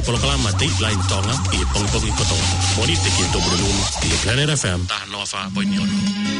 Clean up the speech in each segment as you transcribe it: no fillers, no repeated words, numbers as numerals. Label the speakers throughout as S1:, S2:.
S1: polokalama te line tonga I pongpongi koto. Moni te kinto brunum I Planet FM ta nova poiniono.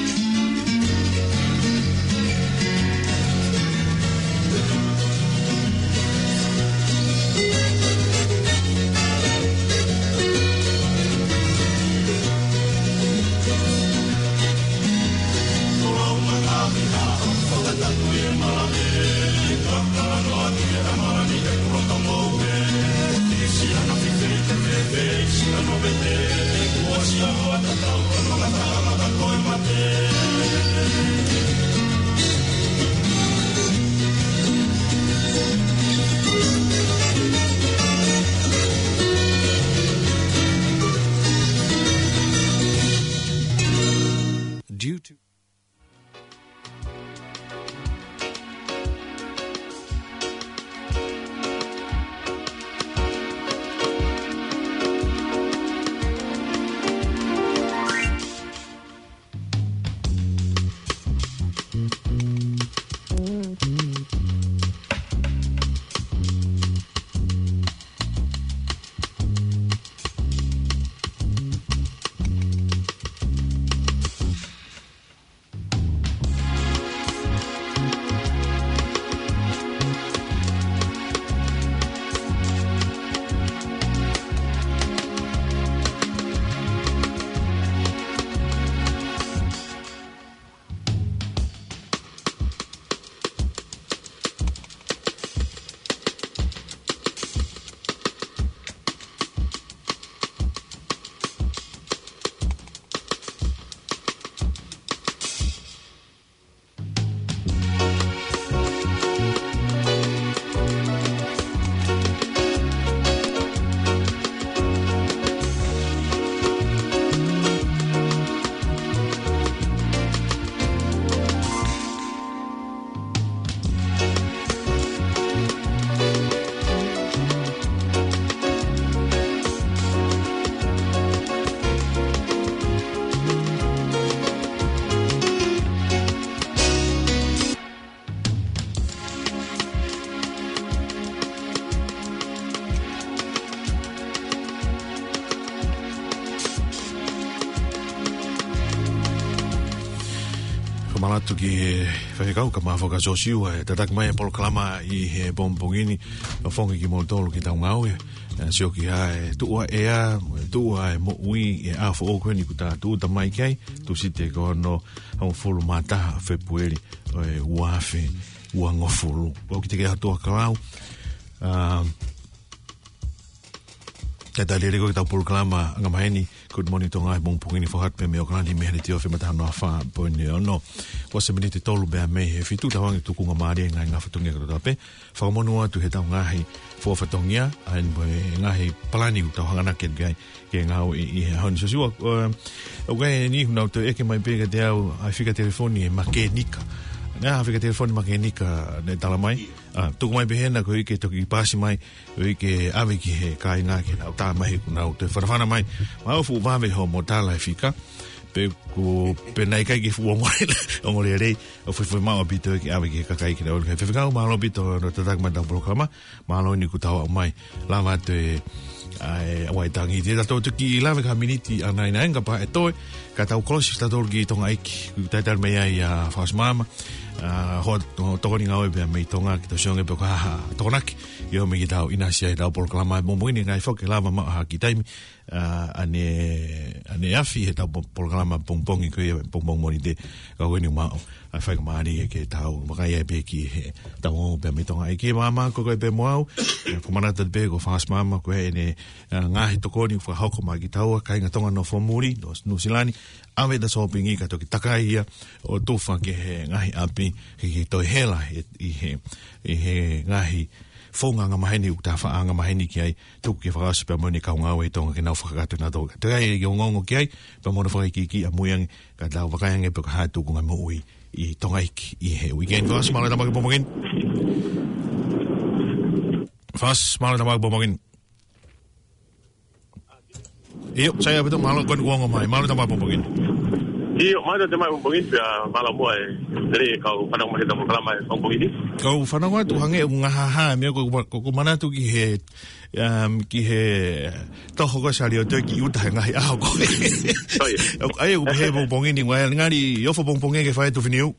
S2: Due to malatu ki whakau ka mawhaka sosiu e tatak mai polo kalama I he bombongini o whongi ki moltolo ki tau ngau sio ki hae tua ea tua e mo ui e awha o koe ni kuta tu ta mai kai tu site ko no hau fulu mataha whepueri o e uafe ua ngofulu o ki te kea tua karau Kata lere ko kita polo kalama ngamaheni good morning tonga bon pungini fohat pe me o kana me heti o fe mata no fa po ni no was me te tolu be me he fitu ta wangi tuku ngamari nga fatungia ko tape fa mo no tu heta ngahi fo fatungia an bo ngahi plani ta hangana ke gai ke ngau I hon so siwa o gai ni no to e ke mai pega te au ai fica telefoni makenika na fica telefoni makenika ne talamai tu mai behena ko ike to ki pasi mai o ike ave ki he kai nga ke na ta mai ku na te farafana mai ma fu va ve ho motala fika pe ku pe nai kai ki fu mo o mo le o fu ma o bito ki ave ki kai ki na o ke fe ka ma lo bito no ta tak ma da programa ma lo ni ku ta mai la va te ai wai tangi te to ki la ve ka miniti ana ina nga pa e to ka ta krosi sta dol ki tonga iki ku ta tar me ai a fas mama ho tokoni ngau be me tonga ki to songe pe ka tokonaki yo me ki tau ina sia da programa mo mo ni ngai foke lava ma ha ki taimi ane afi he tau programa pongpongi ko pongpong mo ni de ka weni ma ai fa ma ni ke tau ma kai be ki he tau be me tonga ki mama ko be mo au ko mana te be ko fas mama ko ene ngai tokoni fa hoko ma ki tau kai nga tonga no fomuri no silani ave da sopingi ka to ki takai o tofa ke he ngai api ki to hela I he ngai fonga nga maheni ukta fa anga maheni ki ai tu ki fa super moni ka nga we tonga ki na fa ka tu na do te ai yo ngongo ki ai pa mo fa ki amuang ka da wa ka nge pe ka tu nga mo ui I tonga I he weekend fast mala da magpomogin fast mala da magpomogin iyo saya betul malo kon ngongo mai mala da magpomogin
S3: Iyo mana te mai bongi pia mala mo le ka pana mo hita mo kala mai bongi ni
S2: ko fana wa tu hange unga ha me ko mana tu ki he to ho sari o te ki uta ngai a ko ai ko he bongi ni wa ngari yo fo bongi ke fa tu finiu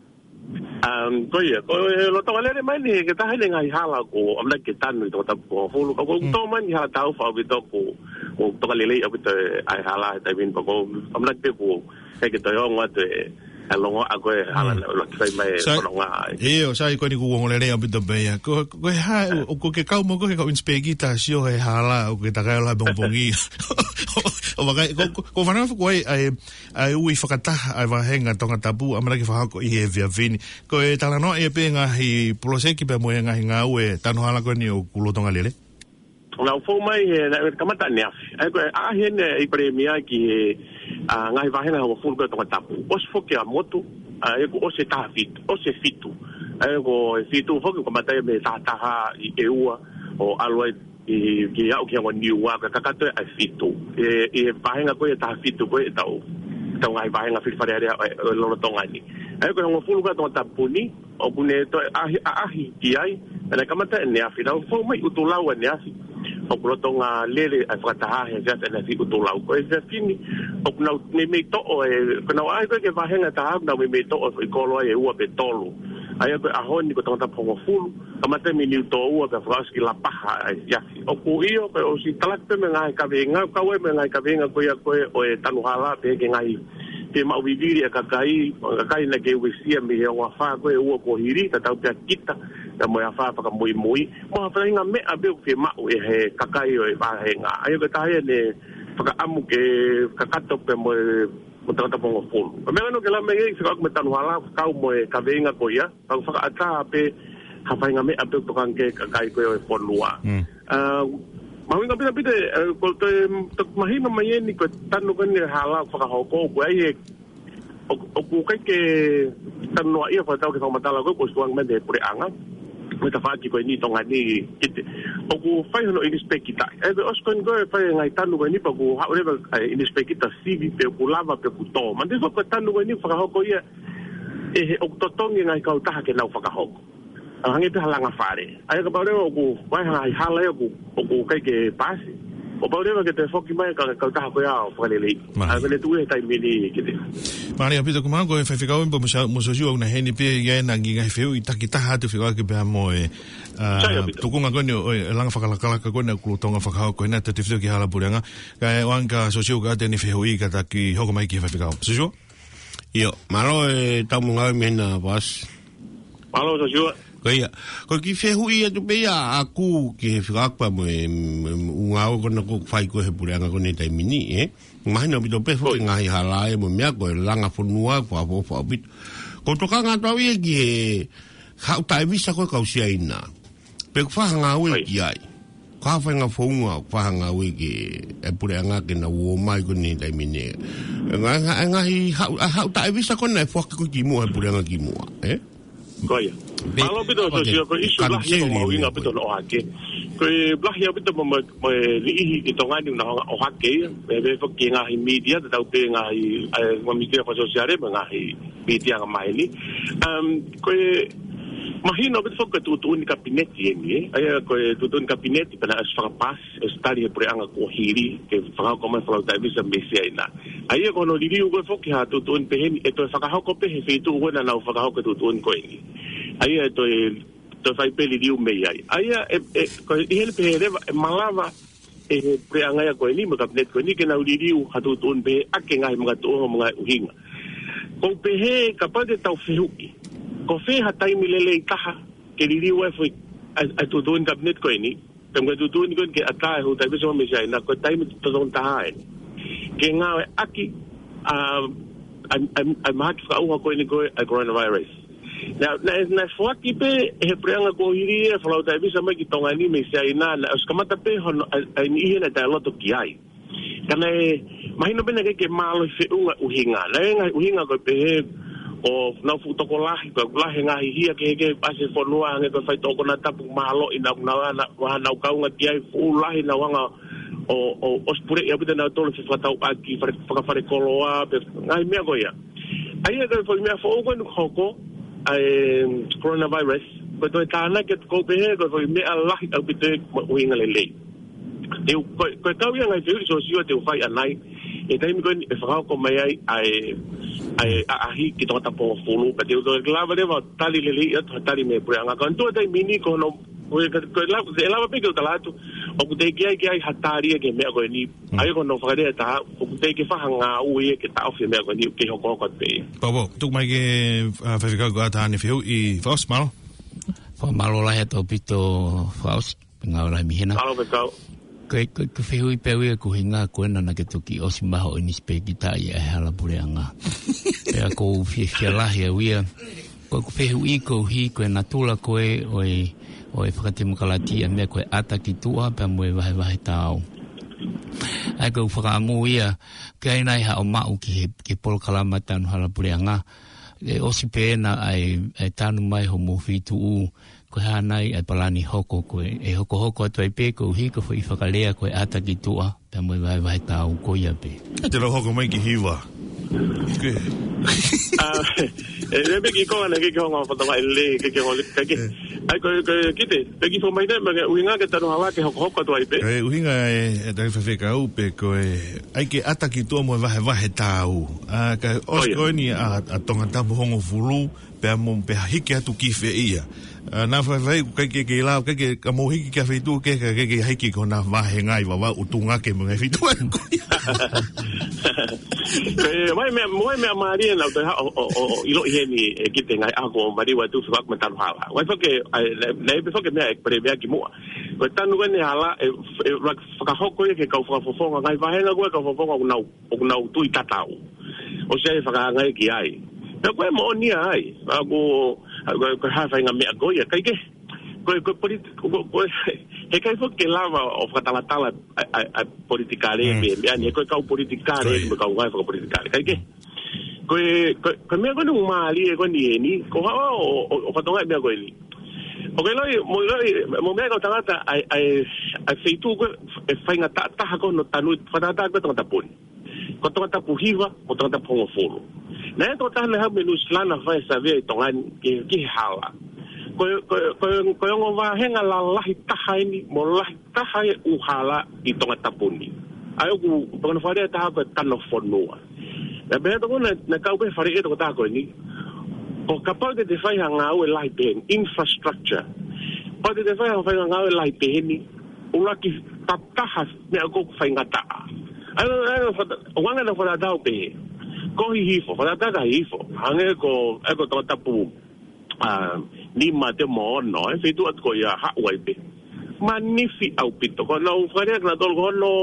S3: ko lo to le mai ni ke ta hele ngai hala ko amla ke tanu to ta ko lo ko to man ya ta fa bi to ko to le le o te ai hala ta bin ko amla ke ko ke to yo ngate alongo ako hala lo sai mai longa
S2: o sai ko ni ku ngole le abito be ko ha ko ke ka mo ko ke inspegita sio he hala o ke ta ga la bongi o ba ko vana ko ai ui fakata ai va henga tonga tabu amara ke fa ko i he via vini ko e tala no e pe nga hi poloseki pe mo nga nga we tano hala ko ni o kulo tonga lele
S3: na fo mai na kamata nia ai ko a hen i premia ki ngai va hena o full ko tonga tapu os fo ke a moto ai ko o se ta fit o se fitu ai ko fitu fo ko mata me ta ha i eua o aloi i ki au ki ngoni wa ka ka to a fitu e va hena ko ta fitu ko tau ngai va hena fit fare lo tonga ni ai ko ngo full ko tonga tapu ni o bune to a ki ai na kamata ne a fina fo mai utulau ne a o protonga lele a frataha he já na fi utulau ko e fini o na me to o na ai ko ke va henga ta na me to o ko lo e u pe tolo ai ko a honi ko tonga pongo full kamata mi ni to u ka fras ki la paha ya o ko io ko o si talak pe me ngai ka venga ka we me ngai ka venga ko ya ko o e tanu hala pe ke ngai te ma viviri ka kai na ke wisia me wa fa ko e u ko hiri ka tau pe kita ta mo fa pa ka moi mo fa nga me abe ke ma o he kakai o ba he nga ai ka tai ne pa amu ke ka kato pe mo ta ta pongo full me no ke la me ke ka me tan wala ka mo ka venga ko ya pa fa ata pe ka fa nga me abe to kan ke kakai ko e polua ma winga pite ko to mahina mai ni ko tanu kan ni hala fa ka ho ko ai o ku ke tanu ia fa ta ke fa matala ko suang me de pre anga me ta fa ki ko ni tonga ni o ku fa no inspekita e os kon go fa ngai tanu ko ni pa ku ha ore inspekita civi pe ku lava pe ku to man de ko tanu ko ni fa ka ko ia e o to tongi ngai ka ta ke na fa ka ho hangi pe halanga fare ai ka pare o ku vai hai hala o ku kai ke pasi o pare ke te foki mai ka ta ko ya fa le ai le tu e tai mini ke te
S2: Maria pito kuma ko e fa fika o mo so ju na heni pe ya na ngi ngai feu i takita ha te fika ke pe mo e tu ku ngako ni o langa fa kala ka ko na ku tonga fa ka ko na te fito ki hala puranga ka wanga so ju ka te ni feu i ka ta ki hoko mai ki fa fika so ju
S4: io malo e tamu ngai mena bas
S3: malo so ju
S4: ko ki fehu ia tu pe a ku ki faka mo unga ko na ko fai ko he puranga ko ni tai mini mahina bito pe fo ngai hala e mo mia ko langa fonua ko avo fo bit ko to ka nga to ie ki ha tai visa ko ka usia ina pe fa nga we ki ai ka fa nga fonua fa nga we ki e puranga ke na wo mai ko ni tai mini nga ha tai visa ko na fo ko ki mo e puranga ki mo
S3: Koia. Malo bito so sio ko isu lah ya mo winga bito no hake. Ko blah ya bito mo li i to ngani na o hake be fo ki nga hi media ta pe nga hi mo media ko sociale nga hi media nga mai ni. Ko mahino bito fo ko tu ni kabinete ni ai ko tu ni kabinete para as fa pas stari por anga ko hiri ke fa ko ma fa ta bisa mesia ina. Ai ko no li ko fo ki ha tu ni pe ni eto fa ka ko pe he tu ko na na fa ka ko tu ni ko ni. Ai to fai peli di me ai ko ele pe malava e pre anga ko ni mo kabinete ko ni ke na li ha tu ni pe ake ngai mga tu mga uhinga. Ko pe he kapag tau fihuki ko fe hatai milele taha ke lili wa foi a tu don cabinet ko ni tamo tu don ko ke ata ho tai so me sai na ko tai mi to don taha ke nga aki a mat fa o ko ni ko a coronavirus na fo ki pe he preanga ko hiri e fa tai bisa me ki tonga ni me sai na os kamata pe ho ni hena ta loto ki ai kana mahino bena ke malo fe uhinga la nga uhinga ko pe o na fu to ko lahi ko lahi nga hi ke pase fo noa nge ko fai to ko na tapu malo ina na wa na ka nga ti ai fu lahi na wanga o spure ia bita na tolo se fatau aki fare koloa pe ngai mea ko ia ai e ko mea fo ko no hoko ai coronavirus ko to tana ke ko pe ko mea lahi au bite o inga le eu ko tau ia ngai te so sio te fai anai e tai mi ko e fa ko mai ai ahi ki to tapo fulu pe te do glava de va tali le ia tali me pre anga kan to dai mini ko no ko lava pe ko talato o ku te ki ai hatari ke me ko ni ai ko no fa ta o ku te ki fa hanga u e ke ta o fe me ko ni ke ho ko pe
S2: Bobo tu mai ke fa fica go ata ni fiu I fos mal
S5: fa malo la het opito fos nga la mi hena
S3: alo pe ka
S5: ko fiu I pe we ko hinga ko na ke toki o si maho ni spe kita ia hala bureanga e ko fi la ia we ko fiu I ko hi ko na tula ko o e whakatimu kalati a mea koe ata ki tua pia mue wahe tau. Ai koe whakaamu ia kai nai ha o mau ki polo kalama tanu halapureanga. E osi pēna ai tanu mai ho mowhitu u koe hanai ai palani hoko koe. E hoko atu ai pē koe hi koe i whakalea koe ata ki tua pia mue wahe tau koe ia pē.
S2: Te lo hoko mai ki hiwa.
S3: E me ki ko ana ki ko ma fata mai le ke ke ai ko kite pe ki fo mai de me uinga ke tanu hala ke hoko to ai pe
S2: uinga e dai fa feka u pe ko ai ke ata ki to mo wahe tau a ka osko ni a tonga tambo hongo fulu pe mo pe hiki atu ki fe ia na fa ke la ke mo hiki ka fe tu ke hiki ko na wahe ngai wa utunga ke mo ngai fitu mai me maria na to o ilo heni ki te ngai ako mari wa tu fa ma tanu hala wa fa ke nei pe fa ke me pre me ki mo ko tanu ne hala e fa ka hoko ke ka fa fo ngai va hela ko ka fo na tu I tatau o se fa ka ngai ki ai na ko mo ni ai ako ko ha fa ngai me ko ya kai ke ko he kai fo ke lava o fa tala politikare me ani ko ka politikare me ka ngai fa politikare kai ke ko me ko no mali ko ni ko o fa tonga me ko ni o ke mo me ka tangata ai feitu ko e fainga ta ko no tanu fa ta ko tonga tapun ko tonga tapu hiva ko tonga tapu folo na to ta na ha menu slana fa sa ve tonga ki hala ko ngo va henga la lahi taha ni mo lahi taha u hala I tonga tapuni ai ku pagana fare ta ko tano fonua na be to na ka ko fare to ta ko ni o kapal de fai hanga o lai ben infrastructure o de fai hanga o lai ben ni o la ki taha me ko fai ngata ai wanga na fara da pe ko hi fo fara da hi fo hanga ko to tapu ni ma te mo no e fitu at ko ya ha wai pe magnific au pito ko no fare na dol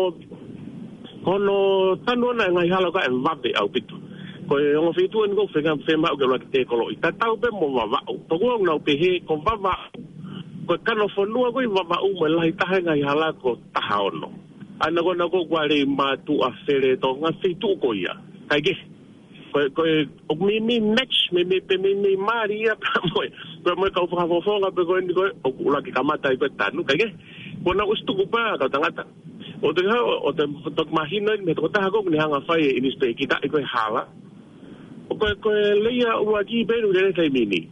S2: ko no tanu na ngai hala ka va pe au pito ko ngo fitu ngo fenga fema o lo te ko lo ta tau pe mo va to ko no pe he ko va ko kano fo no ko va u mo lai ta ngai hala ko ta ha no ana ko na ko kwale ma tu a fere to nga fitu ko ya kai ke ko mi match me Maria ko mo ka fo nga pe ko ni ko o la ki kamata ko tanu kai ko na ustu ko pa ka tangata o te to mahina me to ta ko ni hanga fai ini spe kita ko hala ko leia o aki be le tai mini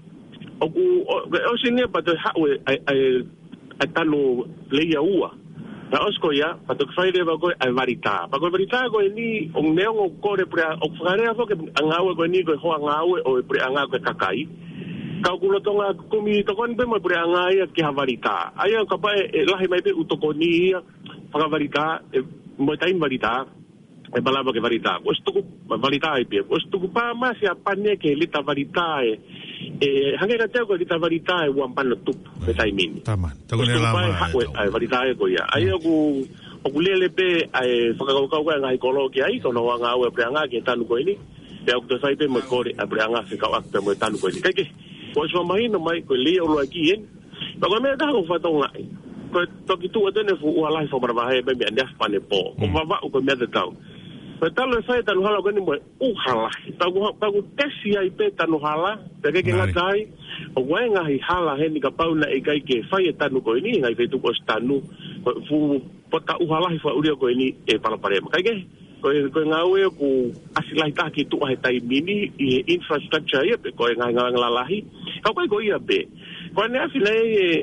S2: o sine pa to ha ai tanu leia ua na osko ya pa to fai de ko ai varita ko ni o neo ko re pra o fare fo ke angawe ko ni ko ho angawe o pre anga ko kakai ka kulo tonga komi to kon be mo pre anga ya ki varita ai ka pa lahi mai be utokoni pa varita mo tai varita e palabra ke varita o sto varita ai pe o sto pa ma si apane ke lita varita hange ka teo ko lita varita e wan pano tup me tai min tama to ko la ma
S3: ai varita ko ya ai ku o kulele pe ai whakakau ngai kolo ki ai kono wanga au e preanga ki tanu ko ini pe au te sai pe mo kore a preanga se ka ak pe mo tanu ko ini kai ke ko so mai no mai ko le o lo aki en pa ko me ta ko fa tonga ko to ki tu atene fu ala fo mar va he be me ndia pane po ko va ko me de tau pe talo sai tanu hala ko ni mo hala ta ko tesi ai pe tanu hala pe ke ngatai o wai ngahi hala he ni ka pauna e kai ke whai e tanu koe ni, ngai whetu ko stanu, fu pota uhalahi wha uria koe ni e palapare ma kai ke. Koe ngā ue ku asilai tāki tua he tai mini i he infrastructure ia pe koe ngā lalahi. Kau koe ia pe. Koe ne awhina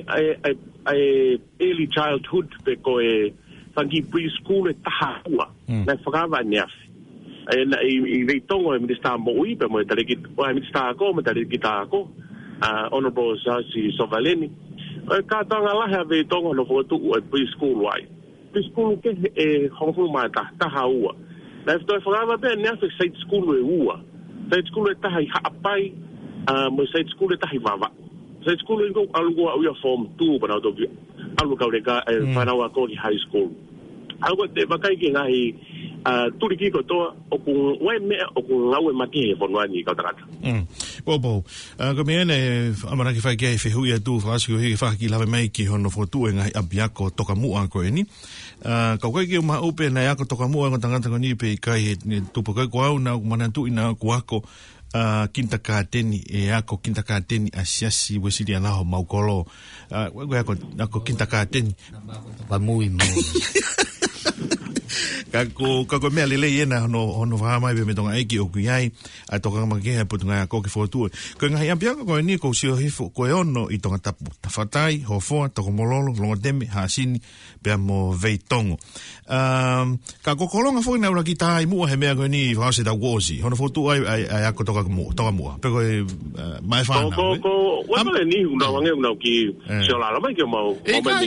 S3: early childhood pe koe whangi preschool e taha ua. Nai whakawa ne awhi. I rei tongo e minister mo ui pe mo e tariki, o e minister ako, mo tariki tā ako, Honorable Zasi Sovaleni. Ka tanga lahe a rei tongo no whakatu ua preschool wai. Preschool ke e hongfu mai taha ua. Na e whai whakawa pe ne awhi state school e ua. State school e taha i haapai, mo state school e taha i wawa. State school e ngau alugua uia form 2 panau toki. Alu kau reka e whanau a kōki high school. Alu te wakai ki ngahi turiki ko toa o ku wai mea o ku ngau e maki he whanuani kau takata.
S2: Bobo, ko mea ne amaraki whai kia e whehui atu whaasi ko hei whaki lawe mai ki hono whotu e ngahi abiako toka mua ko e ni. Kau kai ki o maha upe na iako toka mua ko tangata ko ni pe i kai he tupu kai ko au na manantu ina ku ako kinta kāteni e ako kinta kāteni asiasi wesiri anaho maukolo ako kinta kāteni
S5: Pamui
S2: kako mea lele iena hono whahamai pe me tonga eiki o kuiai a toka makeha putunga a koke whotue ko ngahi ampiaka koe ni ko sio hifo koe ono i tonga tawhatai hofoa toko mololo longa teme haasini pea mo veitongo ka kokolonga fwoi na uraki tāi mua he mea koe ni whause da wosi hono whotu ai ako toka mua pe koe mai whana
S3: ko wapale ni una wange una ki sio la mai ke mau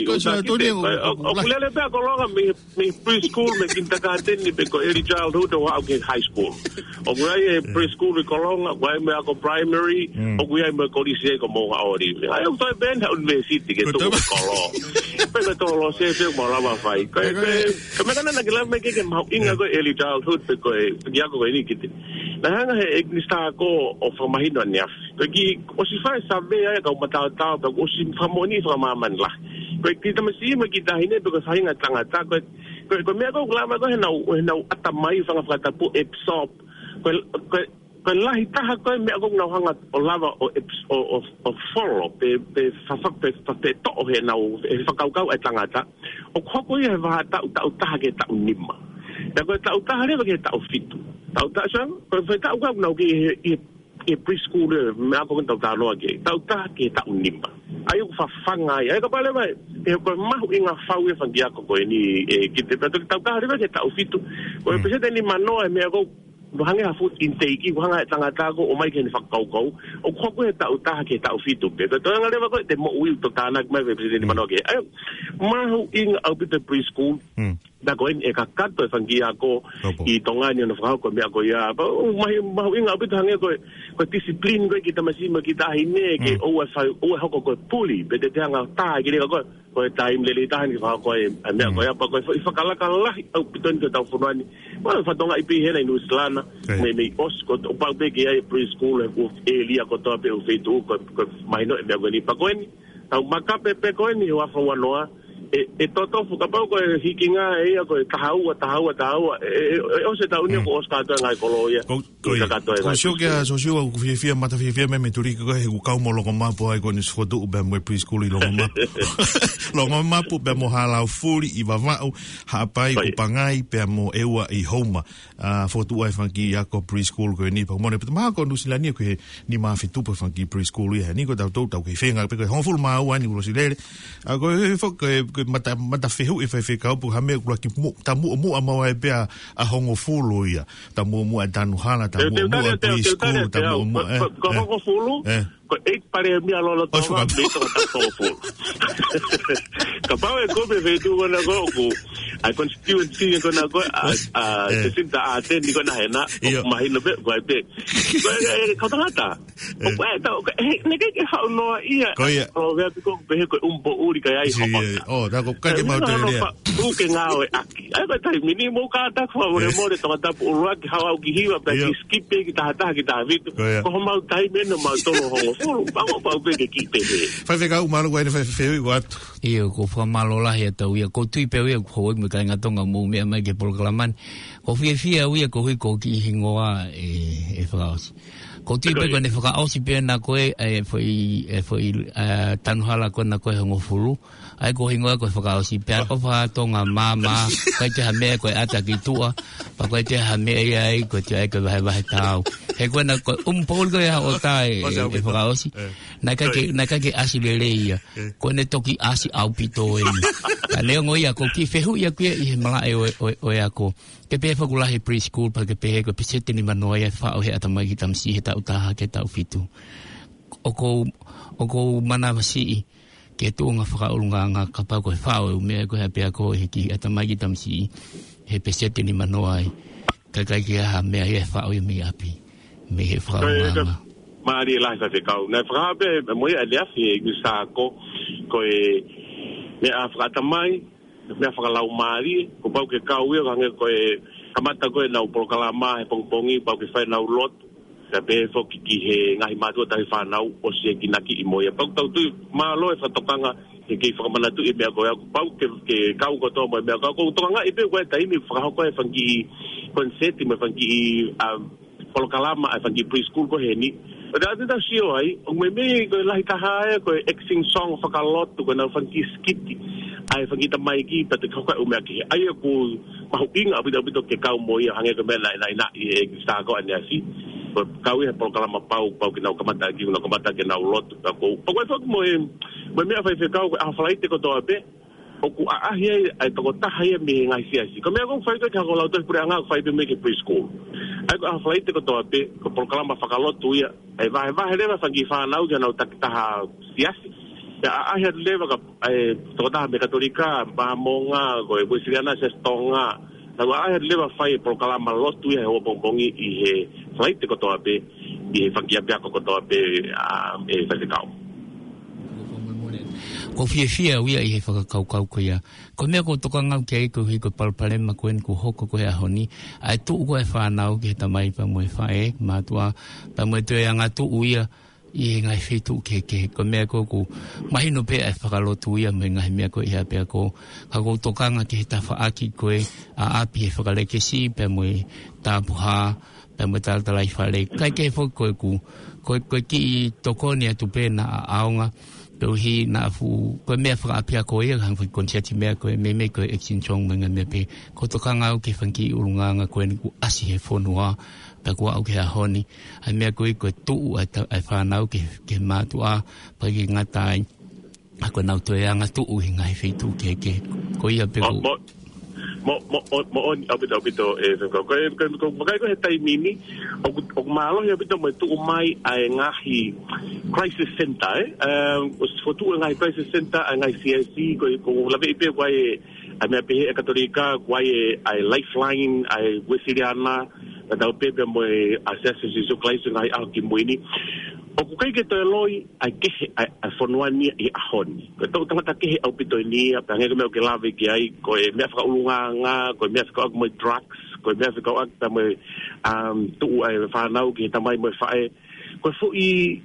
S3: o kulele pe kolonga mi preschool me kinta kāteni pe ko early childhood o au ke high school o kuai e preschool i kolonga kuai me ako primary o kuai me kolise ko mo aori ai o toi ben university ke to kolo pe ko to lo se mo lava fai ko me kana na kila me ke mau inga ko early childhood pe ko ya ko ni kiti na hanga he ignista ko o famahino niaf ko ki o si fai sabe ai ka mata ta o si famoni fra maman la ko ki tamasi me ki tahine pe ko sahinga tangata ko me ko lama ko na atamai fanga fata pu absorb ko lahi taha ko me ko na hanga o lava o follow pe to he na e fakau e tangata o ko ia va ta ke ta unima ya ko ta hare ke ta fitu ta sang ko ta ko na ke e preschool me ko ta no ke ta ke ta unima ayo fa fanga ai ka pale mai e ko mahu inga fau e fangia ko ni e kite pero ta riba ke ta ufitu ko pese ni mano e me ko hanga ha food intake ko hanga tangata ko o mai ke ni fakau ko o ko ta ke ta ufitu pe to nga leva ko de mo wi to ta na mai pese ni mano ke ayo mahu inga au bit preschool da ko e ka kato e fangia ko I tongani no fa ko me ko ya mahu inga au bit hanga ko discipline ko kita masih kita hine ke o hoko ko puli be de hanga ta ke ko time le tahan ki fa ko e me ko ya pa ko fa kala au piton ke ta funani ma fa tonga ipi hena inu slana me os ko o pa be ke ai preschool ko elia ko to pe o fetu ko mai no me ko ni pa ko ni ta maka pe ko ni wa fa wanoa e toto fuka pa ko hikinga e ko tahaua o se ta unio ko oska ta ngai koloia
S2: ko sio ke so sio ko fia mata fia me turi ko he ka mo lo ma po ai ko ni foto be mo preschool lo ma po be mo hala fuli I va ha pai ko pangai pe mo ewa I homa foto ai fanki ya ko preschool ko ni pa mo ne ma ko nusila ni ko ni ma fitu po fanki preschool ya ni ko ta to ke fenga pe ko hon ma wa ni lo silele a ko fo mata fehu e fe ka pu ha me ko ki ta mu ama e pe a hongo fulu ia ta mu tanu hala ta mu preschool ta mu
S3: ko fulu ko e pare mi alo to ma me to ta fulu ka pa e ko be tu na ko a constituency ko na ko se sinta a te ni ko na hena ma hino be ko be ko ta o ta ne ke ha no ia o ve ko be ko un po uri ka ai ho
S2: da ko ka ke ma te le
S3: u ke ngao aki ai ba tai mini mo ka ta ko mo de to ta pu ru ki ha ki hiwa ba ki skip ki ta vit ko ma tai men ma to ho fulu pa be ki pe
S2: fa ve ka u malo ko fa fe u wat
S5: io ko fa malo la he ta u ko tui pe u ko mo ka ngatonga mo me mai ke proclaman ko fia u ko hui ko ki hingoa e fraus Ko tui pe koe ne whakaosi pe na koe foi tanuhala koe na koe hongo furu. Ai ko hingoa koe whakaosi pe o whaatonga mama, koe te ha mea koe ata ki tua, pa koe te ha mea ai, koe te ai koe wahe tau. He koe na koe umpol koe ha o tae e whakaosi. Na kake asi lele ia, koe ne toki asi au pito e. Ka leo ngoia ko ki whehu ia kuia i he malae o ea ko. Ke pe whakulahi preschool pa ke pe ko pisete ni manoa ia whao he atamai ki tamsi he tau taha ke tau fitu. O ko mana wasi ke tuunga whakaurunga ngā kapau ko he whao e umea ko he pia ko he ki atamai ki tamsi he pisete ni manoa ai. Ka kai ki aha mea he whao i mi api. Me he whakaurunga ngā.
S3: Maari lai sa te kau. Nai whakape moe a leafi e gusa ko e mea whakatamai mea whakalau maari, ko pau ke kau ia kange koe kamata koe nau polokalama he pongpongi, pau ke whai nau lot, ka pe whoki ki he ngahi mātua tahi whanau o se ki naki i moia. Pau tau tui mālo e whatokanga he kei whakamanatu i mea koe aku, pau ke kau kotoa moe mea kau, ko tokanga i pe koe taimi whakahoko e whanki i konseti me whanki i polokalama e whanki preschool ko he ni. Ora ate tau sio ai, o me koe lahi taha e koe exing song whakalotu koe nau whanki skiti. Ai whangita mai ki, pate kaukai umea ki. Ai aku mahu inga apito ke kau moi a hange kame na i e stako ane asi. Kau i he polokalama pau ki nau kamata ke nau lotu. Pakoi whaku moi mea whai kau koe ahawhalaite ko toa pe. Oku ahi ai toko taha ia me ngai siasi. Ko mea kong whai koe kako lau tohi pure anga whai pe me ke preschool. Ai ko ahawhalaite ko toa pe, ko polokalama whakalotu ia. Ai vahe rewa whangi whanau kia nau takitaha siasi. Ya ahi atu lewa ka tokotaha me katolika, mamonga, koe buisiriana sestonga. Nau ahi atu lewa whai polokalama lotu ia he opongpongi i he whaite kotoa pe, i he whangia peako kotoa pe e whaitekau.
S5: Ko fia uia i he whakakau ko ia. Ko mea ko toka ngau kia iko hiko palpalema koen ko hoko ko he ahoni. Ai tuu ko e whanau ki he tamai pa moe whae, mātua, pa moe tue anga tuu ia. I ngai fitu ke ko mea ko mahino pe e whakalotu ia me ngai mea ko ia pe ko ka ko tokanga ki he ta whaaki koe a api he whakalekesi pe moe tāpuha pe moe tātalai whale kai ke whok koe ki i tokoni atu pe na a aonga pe uhi na afu koe mea whakaapia ko ia hang whi konsiati mea koe me koe exin chong me ngai mea pe ko tokanga au ke whanki urunganga koe ni ku asi he whonua pa kua au ke ahoni, ai mea koe tuu ai whanau ke mātua, pa ki ngatai, a koe nau toe anga tuu hi ngai whitu ke koe ia peku.
S3: Mo oni apito e koe he taimini, o maalohi apito mo tuu mai ai ngahi crisis center, o tuu ngahi crisis center, ai ngahi CSC, ko lawe ipe koe ai mea pehe e katolika, koe ai lifeline, ai wesiriana, tau pepe mo e asese si so klaisi ngai au ki moini o ku kai ke to loi ai ke ai fonuani I ahoni ko to tangata ke au pito ni apa ngai me o ke lave ki ai ko e me fa ulunga nga ko me fa ko mo drugs ko me fa ko ak mo tu ai fa nau ki tamai mo fa e ko fu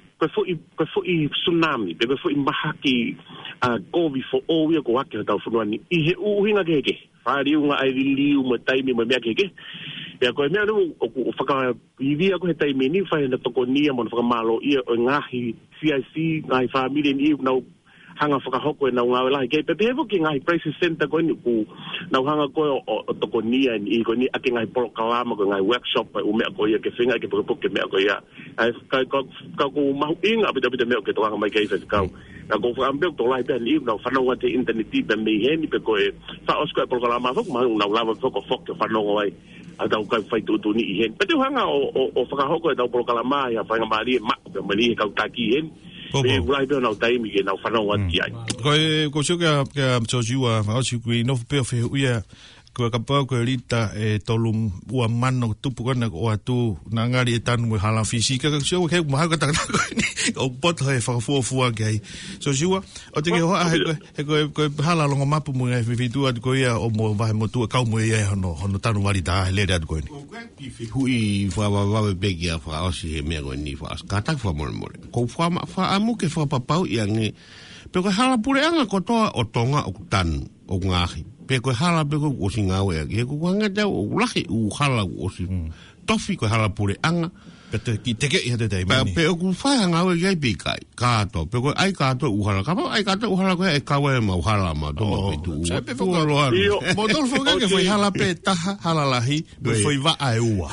S3: I tsunami pe ko fu I mahaki COVID for all we ko ak tau fonuani I he u hinga ke fa riunga ai liu mo taimi mo me ke ya ko mea no o whaka iwia ko he taimi ni whai na toko nia mo na whakamalo ia o ngahi CIC, ngahi whamiri ni nau hanga whakahoko e nau ngawe lahi kei pepe hevo ki ngahi crisis center ko ni ku nau hanga ko o toko nia ni ko ni ake ngahi polo kalama ko ngahi workshop o mea ko ia ke whinga ke pukepuke mea ko ia ka ko mahu inga apita mea ke toanga mai kei whakau na ko whakambeo to lahi pia ni nau whanonga te interneti pe mei heni pe ko e whaosko e polo kalama whaku mahu nau lava whako whanonga wai atau kai fai tu ni hen pete hanga o whakahoko e tau polokalama ia whainga maari e mak pe mani e kau taki hen pe ulai pe nau taimi ke nau whanau ati ai
S2: ko sio ke mtosiua whakausi kui nofu peo whi uia ko ka pau ko rita e tolum ua mano tupu kona o atu na ngari e tanu e hala fisika ka sio ke maha ka taka o pot he whakafuafua ke ai so siua o te ke hoa he ko hala longa mapu mo ngai whiwhitu atu ko ia o mo vahe mo tua kau mo ia hono tanu wari ta lere atu ko ni
S4: hui whawawawe peki a whaosi he mea koe ni whaas katak whamore ko whaamu ke whapapau ia nge pe ko hala pure anga kotoa o tonga o tanu o ngahi pe ko hala pe ko o singa we ke ko wanga tau o lahi u hala o si tofi ko hala pure anga
S2: Pero kita ke ia tei mai.
S4: Pe ku fai nga we gai bi kai ka to pe ko ai ka to uhala ka ai ka to uhala ko e ka we ma uhala ma to pe tu.
S2: Pe fo ko lo. Modol fo ke foi hala pe ta hala lahi, be foi va a ua.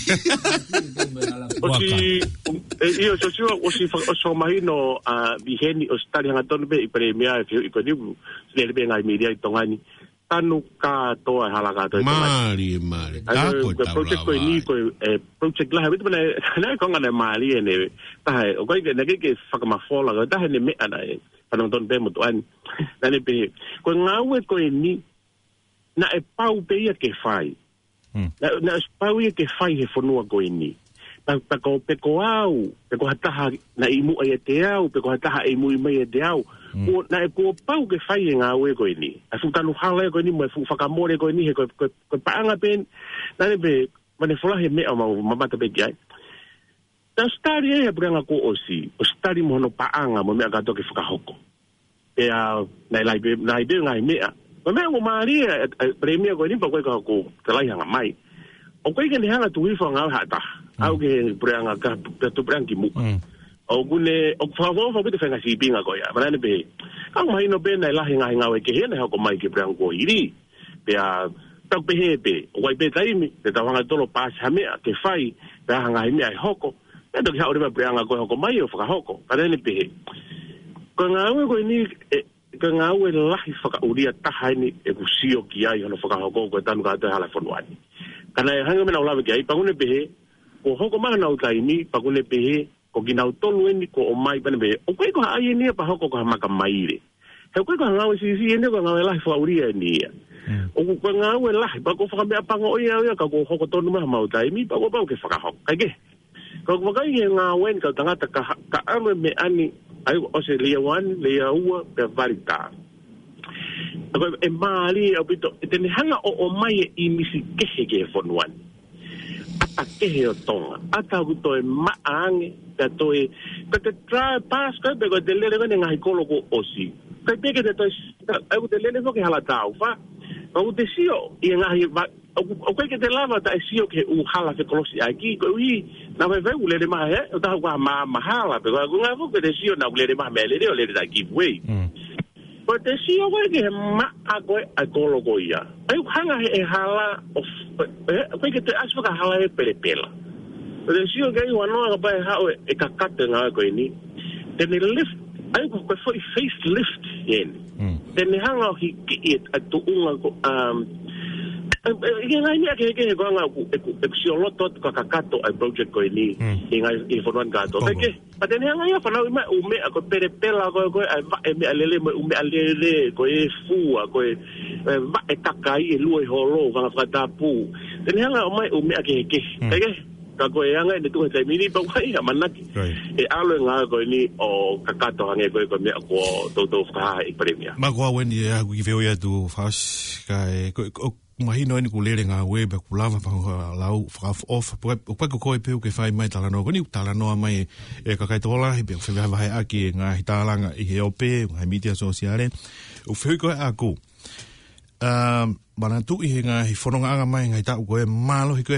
S3: Io so mai no a vigeni o stari nga ton be i premia i ko ni le be ngai media i tongani. Tanu ka to hala ka to
S4: mari ta ko ta
S3: project ko ni ko project la habit bana na ko ngana mali ne ta o ko ke na ke fa ma fola ga ta ne me ana e pa don be mo to an na ne pe ko ngawe ko ni na e pau pe ia ke fai na pau ia ke fai he fonua ko ni pa ko pe ko au pe ko hata na imu e te au pe ko hata e mu i te au o na e ko pau ke fai nga we ko ni a fu tanu hala ko ni mo fu fa ka more ko ni he ko pa anga pen na ne be mane fola he me o ma mata be ai ta stari e branga ko osi o stari mo no pa anga mo me aga to ke fu ka hoko e a na be ngai me a me mo mari premia ko ni pa ko ko te lai hanga mai o ko ke ni hanga tu i fa nga hata au ke branga ka tu branki mu o gune o favor fa bit fenga si pinga ko ya mana be ka mai no be na la hinga we ke hena ko mai ke branco iri pe a ta be hebe o wai be tai mi te ta wanga tolo pas ha me ke fai ta hanga mi ai hoko e do ka o be branga ko mai o fa hoko ka ne be ko nga we ko ni ko nga we la fa ka uria ta haini e ku sio ki ai no fa hoko ko ta nga ta hala fonwani kana hanga me na ola be ai pa ngune be ko hoko ma na utai ni pa ngune be ko ginau tolu eni ko o mai bane be o ko ai ni pa hoko ko maka mai re he ko ngawe si ene ko ngawe la fa uria ni o ko ngawe la pa ko fa be pa ngo ia ka ko hoko tonu ma mau dai mi pa ko ke fa hoko kai ko ko kai ngawe ka tanga ka ame me ani ai o se le wan le ua pe varita ko e mali o bito te ne hanga o mai i misi ke fonwan ata ke o tonga ata to e maange ta to e ka te try pass ka be ko te lele ko ngai kolo ko osi ka pe ke te to ai ko te lele ko ke hala tau fa o te sio i ngai o ke te lava ta sio ke u hala se kolosi aki ko i na vai vai ulele ma he o ta ko ma hala pe ko ngai ko te sio na ulele ma mele o le da giveaway but te sio ko ke ma ako a kolo ko ia ai hanga e hala of ko ke te asfa ka hala e pelepela te sio ke i wano ka pai ha e ka kate nga ko ni te ne lift ai ko foi face lift yen te ne hanga hi ki a tu unga ko ngai ni ke ko nga ku sio loto ka kato ai project ko ni ngai i foran gato ke pa te ne hanga ia fa na u me ko pelepela ko me alele me alele ko e fu ko e va e takai e lui holo va fa tapu te ne hanga mai u me ke ka ko e anga ne tu te mini pa wai manaki e alo nga ko ni o kakato hange ko me ko to fa e premia
S2: ma ko wen ya ku veo ya tu fas ka ko mahino ni ku lele nga we ba ku lava pa lau fa off ko ko pe ke fai mai tala no ko ni tala no mai e ka kai tola e be fe va hai aki nga hitalanga i heope nga media sociale u fe ko a ku bana tu i nga hi fononga anga mai nga ta ko e malo hi ko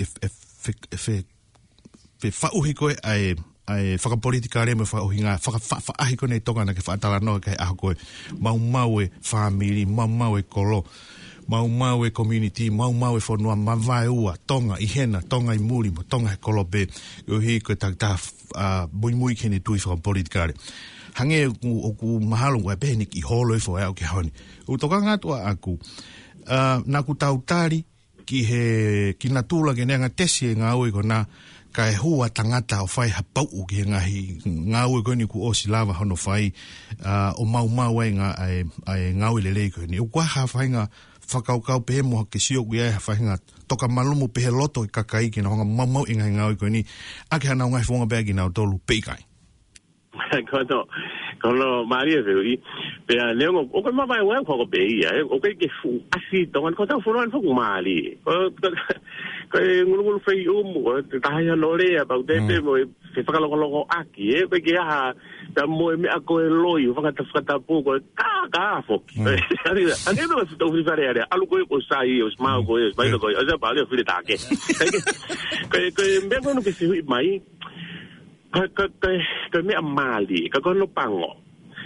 S2: fe fa uhi koe ai whakapolitika re me fa uhi ngā whakaahi koe nei tonga na ke whaatala no ke aho koe mau e family, mau e kolo, mau e community, mau e whanua, mawai ua, tonga i hena, tonga i muri, mo tonga he kolo be, uhi koe tā mui kene tui whakapolitika re. Hange o ku mahalo e behenik i holo i fo e au ke haoni. U toka ngātua aku, nā ku tautari, ki na tula ke nga tesi nga oi ko na ka e hua tangata o fai hapau ki nga oi ko ni ku o silava hono fai o mau e nga oi lelei ko ni o kwa ha fai nga whakaukau pehe moha ke sio ku ia fai nga toka malumu pehe loto i kakai ki na honga mau inga nga oi ko ni ake hana ngai fonga bea ki na o tolu peikai
S3: kono Maria veui pe a leo o ko ma vai wa ko be ia o ke fu asi tongan ko ta fu ran fu mali ko ngulu fei ta ya no le ba de pe mo se fa lo aki ko ke ha ta mo me ako loi fata po ko ka fo ani no sto fi fare area alu ko sai os ma ko es vai ko asa pa le fi ta ke me ko no ke si mai ka me amali ka ko no pango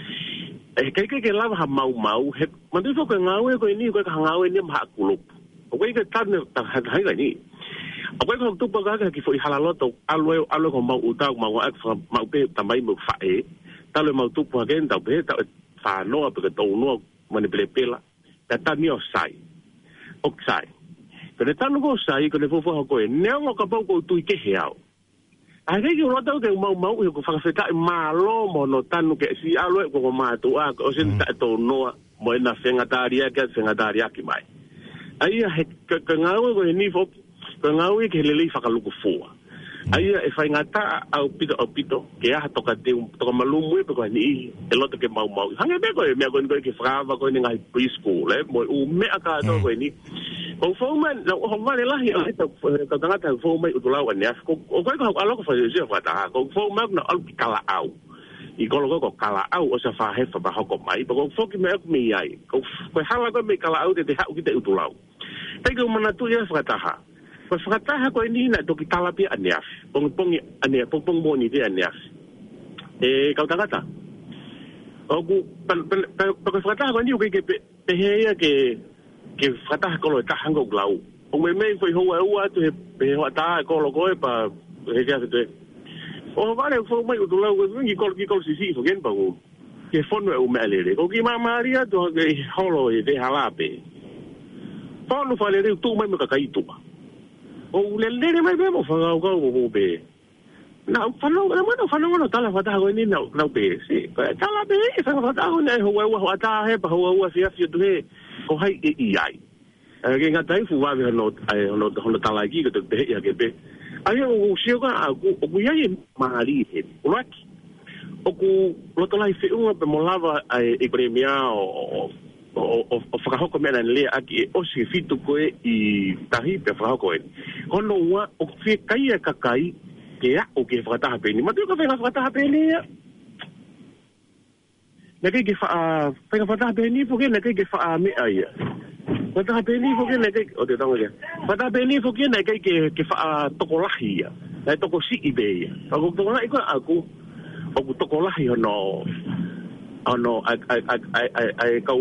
S3: ke lava mau he mandi fo ko ngawe ko ni ko ngawe ni ma ku ko ke tan ta hai ga ni ako ko tu pa ga ki fo halalo to alo ko mau uta mau ak mau pe tamai mo fa talo mau tu pa gen ta pe ta fa no pe to no mani pela ta ni osai oksai ko le tanu ko sai ko le fo ko ne ngo ka pa ko tu ke heao ai ke yo to ke mau ko fa ka malo mo no tanu ke si alo ko ma tu a ko sin ta to no mo na fenga taria ki mai ai ka ngawe ko ni fo ko ngawi ke lele whakaluku fua. Aia e whai ngata au pito ke aha toka malumu e peko ni e loto ke mau. Hange me koe mea koe ke whakawa koe ni ngai preschool mo u mea ka ato koe ni. Ko whauman, o whauman e lahi ka tangata whaumai utulau ane ko koe ko aloko whaisia whataha ko whauman na alu ki kala au. I kolo ko kala au o sa whahefa pa hoko mai ko whoki me aku me iai. Ko hala koe me kala au te hau ki te utulau. Teiku manatu ia whataha. Whakataha koe ni na toki talapi aneaf. Pongi aneaf, pong moni te aneaf. Kau tangata. Oku, whakataha koe ni uke ke peheia ke whakataha kolo e tahanga u glau. O me mei whai hoa ua tu he peheia taha kolo koe pa he kia se te. O vare whau mai utu lau koe ki kolo sisi so gen pa ku. Ke whonu e ume alere. O ki mamaria tu ke holo e te halape. Whanu whalere tu mai me kakaitua. O lele mai be mo fanga ko mo be na fano no tala fata ko ni na be si tala be fa fata ko na ho ata he pa ho si afi tu he ko hai ai ke nga tai fu va be no tala ki ko te ya ke be ai o si ka o ya mali he o laki o ku lo tala fi un pe mo lava e premia o whakahoko mea nani lea aki o si fitu koe i tahi pe whakahoko e. Hono ua o whie kai e kakai ke a o ke whakataha peni. Ma tui ka whenga whakataha peni ea. Na kei ke whenga whakataha peni poke na kei ke wha mea ia. Whakataha peni poke na kei, o te tonga ia. Whakataha peni poke na kei ke wha tokolahi ia. Na toko si i be ia. Ako tokolahi koe aku, o ku tokolahi hono ai kau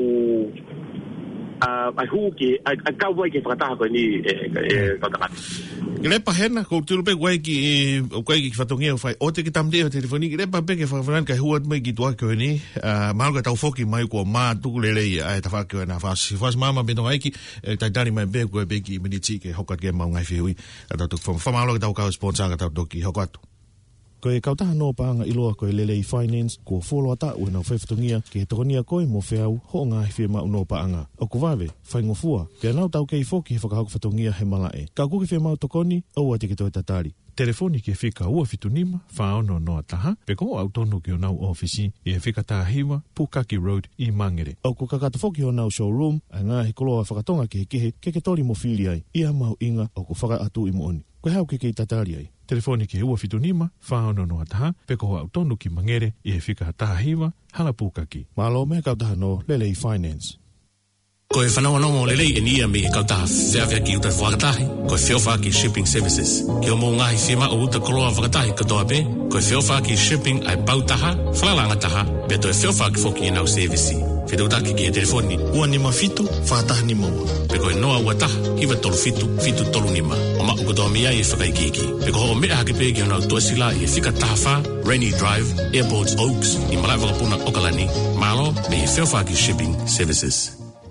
S3: ai huki ai kau wai ke whakataha koe ni kau takata.
S2: Lepa hena, ko tulupe wai ki whatongia o whai o te ki tamde o telefoni, lepa pe ke whakawanan kai huat mai ki tua koe ni, mahaluka tau whoki mai ko maa tukulelei ai ta whakio na whasi mama bentonga iki, taitani mai pe koe pe ki miniti ke hokat ke mau ngai whihui, tau tuk whamaluka tau kau sponsanga tau toki hokatu. Koe kautaha no paanga iloa koe lelei finance ko foloa ta uena whaifutungia ke tokonia koe mo whiau ho ngā whia mau no paanga. O kuwawe, whaingofua, ke anau tau kei fōki he whakahauka whatungia he malae. Ka kuki whia mau tokoni, aua te kitoe tatari. Telefoni ke whika ua fitunima, whaono noa taha, pe ko au tonu ki o nau ofisi, e whika taha hiwa, Pukaki Road i Mangere. O kukakata whoki o nau showroom, a ngā he koloa whakatonga ke kehe, ke tori mo whili ai, ia mau inga o ku whaka atu i mooni. Koe hau ke kei tatari ai. Telefoni ke ua fitunima, whaono noa taha, pe ko au tonu ki Mangere, e whika taha hiwa, hala Pukaki. Malo me kautaha no Lelei Finance.
S1: Ko e whanau anongo lelei e nia me e kautaha whiawhia ki uta whakatahi, ko e whiawha ki shipping services. Ki o mō ngahi whima o uta koloa whakatahi katoa pe, ko e whiawha ki shipping ai pautaha, whalalanga taha, pe to e whiawha ki whoki e nau servicei. Whitautaki ki e telefoni, ua nima fitu, whakataha nima ua. Pe ko e noa ua taha, hiwa tolu fitu tolu nima. O ma ukotoa mea e whakaikiki. Pe ko ho mea hake pe ki o nau tuasila i e whika taha wha, Rainy Drive, Airports Oaks, i malai wakapuna Okalani, malo me e whiawha ki shipping services.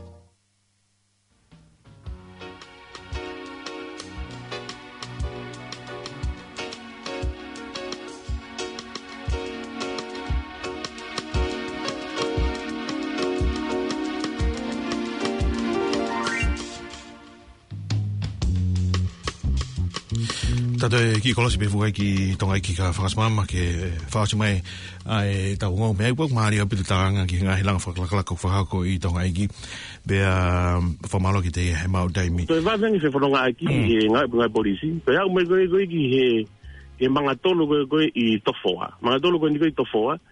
S2: Tato ki kolosi pe fukai ki tonga ki ka whakasmama ke whakasi mai ai tau ngau mea ipuak maari au pitu taranga ki ngā hilanga whakakalaka whakako i tonga iki bea whamalo ki te he mau taimi.
S3: Toi wāwengi se whanonga aki e ngai polisi. Toi au mai koe ki he manga tolu koe i tofoa. Manga tolu koe ni koe i tofoa.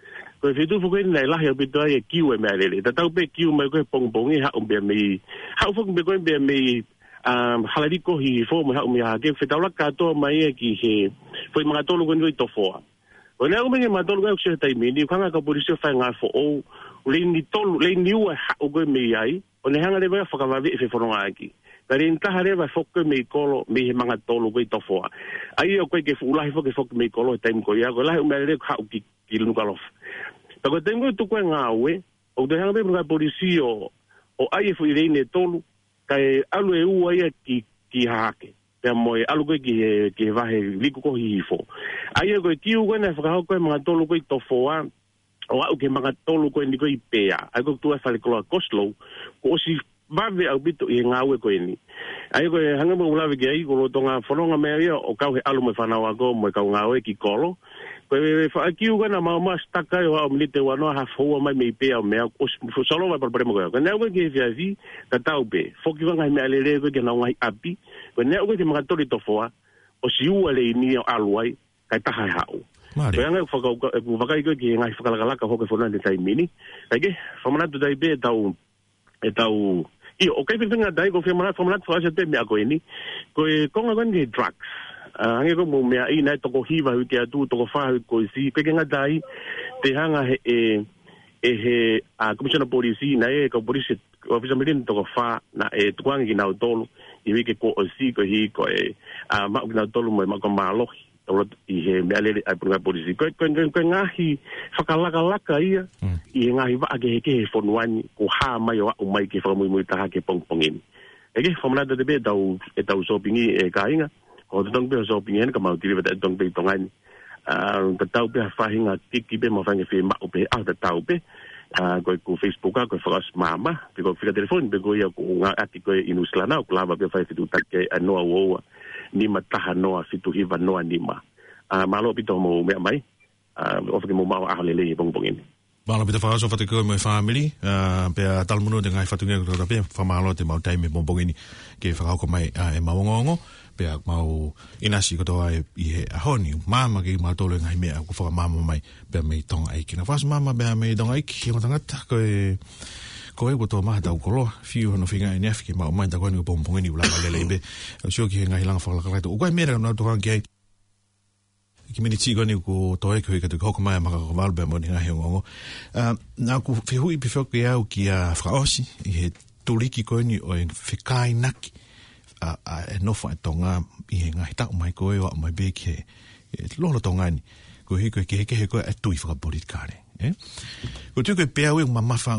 S3: Koe fitu fuku nei lahi o bitu ai kiu e mea lele. Ta tau pe kiu mai koe pongpongi hau mbea mei. Hau fuku me koe mbea mei halariko hi fo mo hau mea ke fetaula katoa mai e ki he foi mga tolu koe nui tofoa. O nea umengi mga tolu koe kusea taimini, kanga ka polisio whai ngā fo o leini tolu, leini ua hau koe mei ai, o ne hanga lewa whakamawe e whewhoronga aki. Ka rin taha rewa whoke mei kolo mei he mga tolu koe tofoa. Ai o koe ke ulahi whoke whoke mei kolo he taim koe ia, koe lahi umea lele hau ki lunukalof. Ta koe taim koe tukua ngā ue, o te hanga me mga polisio o ai e fui reine tolu, kai alu e ua ia ki hake. Pea moe alu koe ki he wahe liku kohi hifo. Ai e koe kiu koe nei whakahau koe mga tolu koe tofoa, o au ke mga tolu koe ni koe pea. Ai koe tua whale koloa Koslow, ko osi mawe au bito i he ngāue koe ni. Ai koe hanga mo ulawe ki ai, ko tonga whanonga mea ia, o kau he alu me whanau ako, mo kau ngāue ki kolo. Koe whaakiu koe na mauma staka o au minite wanoa ha whaua mai mei pea o mea, o salo mai parparema koe. Koe nea koe ki he whiawi, ka tau pe, whoki wanga he mea lere koe ki nau ngai api, koe nea koe ki mga tori tofoa, o si ua le ini o aluai, kai taha he hau. Koe anga whakai koe ki ngai whakalakalaka hoke whona ni taimini. Kaike, whamanatu tai pe e tau o kai pinga dai ko whamanatu whakasa te mea koe ni, koe konga koe ni drugs. Ange ko mo mea i nai toko hiwa hui ke atu, toko whahu koe si, peke nga dai, te hanga he Commissioner Polisi, na e ka polisi, o fisa mirin toko wha, na e tukuangi ki nau tolu, i wike ko o si, ko hi, ko e mako ki nau tolu mo e mako maalohi, tolo i he mea lele ai punga polisi. Koe ngahi whakalaka ia, i he ngahi waa ke he whonuani, ko haa mai o au mai ke whakamui taha ke pongpongini. Eke, whamanata te pe e tau sopingi e ka inga, o te tong pe o shopping hen ka mau tiri wata e tong pe tongani ka tau pe ha whahinga tiki pe ma whange whi mao pe te tau pe koe ku Facebook koe whakas mama pe koe whika telefoni pe koe ia ko ngā ati koe inu slana o klava pe whai whitu take a noa uoa nima taha noa whitu hiva noa nima malo pito mo mea mai o whike mo mao ahalele i pongpongini.
S2: Malo pita whakaso whate koe mo e family, pea talmuno te ngai whatungia kutota pe, whamalo te mau taime pongpongini ke whakauko mai e maongongo, pea mau inasi kotoa i he ahoni, mama ki mātolo ngai mea ku whakamama mai, pea mei tonga aiki. Na whas mama pea mei tonga aiki, o tangata koe kotoa maha tau koloa, whiu hano whinga e neafi ki mau mai ta koe ni pongpongini ulama lele ibe, au sio ki he ngai langa whakalakaito. O koe mera na tohang ki ai, ki mini tigoni ko toe koe ka tuki hoko mai maka kawalbe mo ni ngahi ngongo. Nā ku whihui pi whoki au ki a whakaosi, i he turiki koe ni o e whikai naki, e nofa e tonga i he ngahi tau mai koe o mai beki he lolo tonga ni, ko hi koe ke he koe e tui whakaporit kare. Ko tu koe pea ue mamafa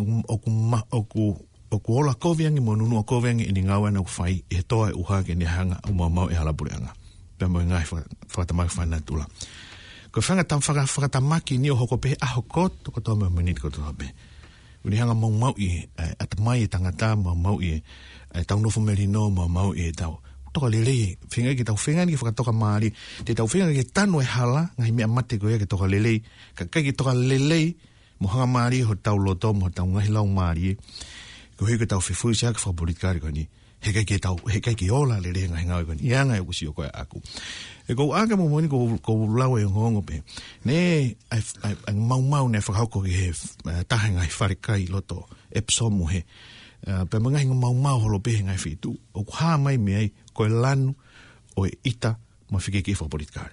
S2: o ku ola koviangi mo nunu o koviangi i ni ngawana ku whai i he toa e uha ke ni hanga o mau e halapureanga. Pea mo ngai whakatamaki whanau tula. Ko whakatamaki ni o hoko pehe aho kot, ko toa mea minit ko toa pehe. Uni hanga mau i atamai i tangata, mau i tau nofo merino, mau i tau. Toka lelei, whinga ki tau whinga ni whakatoka maari, te tau whinga ki tano e hala, ngai mea mate ko ia ki toka lelei, ka kai ki toka lelei, mo hanga maari ho tau loto, mo tau ngahi lau maari, ko hui ki tau whiwhui siaka whakapolitikari ko ni, he kai ki ola le renga hinga ko ni anga e kusi o koe aku e ko anga mo moni ko lau e ngongo pe ne ai mau ne whakauko ki he tahenga i wharekai loto epsomu he pe mga hinga mau holo pe hinga i whitu o kuha mai mea koe lanu o e ita ma whike ki whapolitikare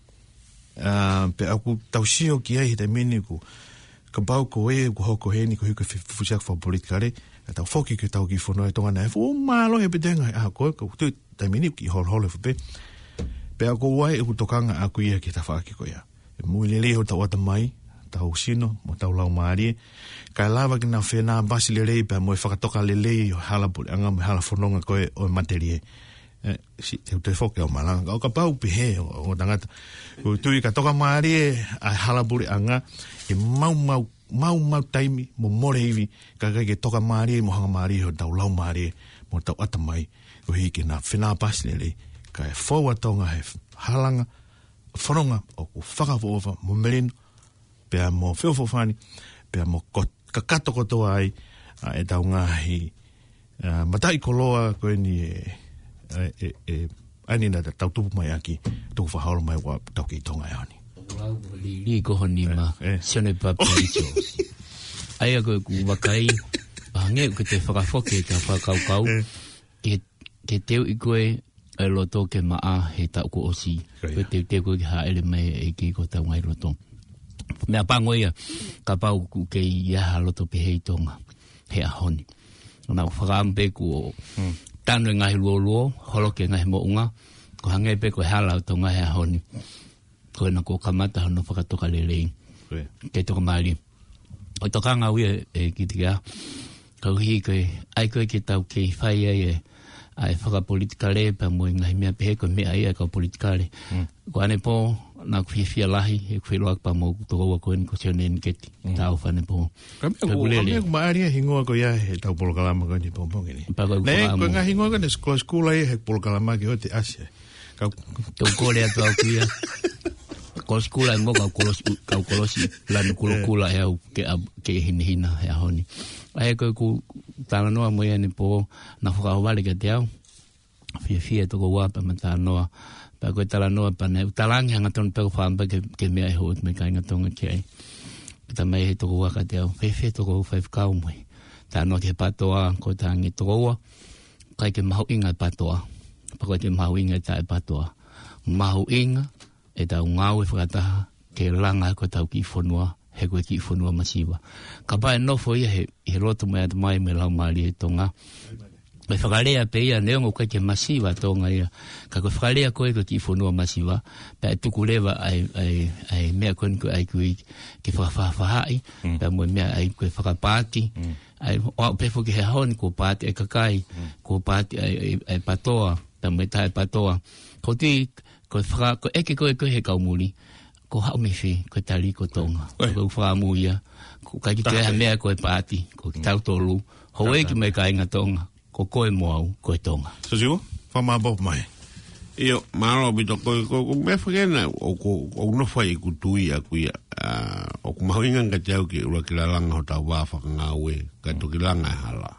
S2: pe aku tausio ki ai he te mene ku ka bau ko e ku hoko he ni ko hiko fusiak whapolitikare tau foki ki tau ki whono e tonga nei o malo he petenga koe ko tu taimini ki holo fupe pe ako wai e kutokanga aku ia ki ta whaaki ko ia e mui lele ho tau atamai tau sino mo tau lau maari ka lava ki na whena basi lele pe mo e whakatoka lele o hala pule anga me hala whanonga koe o materie si te foki o malanga o ka pau pihe o tangata ko tui ka toka maari a hala pule anga e mau taimi mo more iwi ka ke toka maari mo hanga maari ho tau lau maari mo tau atamai o hiki na whena basi lele ka e whaua tonga he halanga whanonga o ku whakawhova mo merino pea mo whiwhofani pea mo kakato kotoa ai e tau ngahi matai koloa koe ni anina tau tupu mai aki tuku whaholo mai wa tau ki tonga e ani
S5: li ko honima sione papilicho ai ko ku wakai ange ko te whakafoke ka whakaukau ke teo i koe e loto ke maa he tau ko osi ko te koe ki haere mai e ki ko tau ngai roto mea pangoia ka pau ku ke ia loto pe hei tonga he ahoni na whakampe ku tanu ngai luo holo ke ngai mounga ko hange pe ko hala tonga he ahoni ko na ko kamata hono whakatoka lelei ke toko mali o toka ngau e ki tia kauhi koe ai koe ke tau ke whai ai whakapolitikale pa mo ngai mea pehe ko mea ai ka politikale ko ane po na kuwhia lahi e kuwhiroa pa mo tokoa koe ni ko sione ni keti tau whane po
S2: Kamea ku maaria hingoa ko ia he tau polokalama koe ni pompongi ni ne koe ngā hingoa koe ne skula ia he polokalama ki o te asia
S5: tau kore atu au kuia ko skula ngo kau kolosi lanu kula e au ke hina he ahoni ai koe ku tala noa mo ia ni po na whakawale ke te au fia toko wapa ma tala noa pa koe tala noa pa ne utalangi hanga tonu peko whampa ke mea e hoot me kai ngatonga ki ai kita mai he toko waka te au fia toko whaifu kau moi tala noa ke patoa ko tangi toko ua kai ke mahu inga patoa pa koe ke mahu inga tae patoa mahu inga e tau ngau e whakataha ke langa ko tau ki whanua he koe ki whanua masiwa ka pae nofo ia he roto mai atu mai me lau maari e tonga me whakarea pe ia neongo koe ke masiwa tonga ia ka koe whakarea koe ki whanua masiwa pe tuku lewa ai mea koe koe ai koe ke whakawhahai pe mo mea ai koe whakapati ai o pefo ke he honi ko pati ai kakai ko pati ai patoa pe mo tae patoa ko ti ko eke koe he kaumuri ko hau me whi ko tali ko tonga ko whaamuia ko kai ki te mea koe pati ko ki tau tolu ho eki me ka inga tonga ko koe moau koe tonga
S2: so sigo whamabo mai
S4: io maro bito ko me whakena o no whai ku tui a kuia o ku mahu inga ka te au ki ura ki la langa ho tau wāwhaka ngā ue ka tuki langa e hala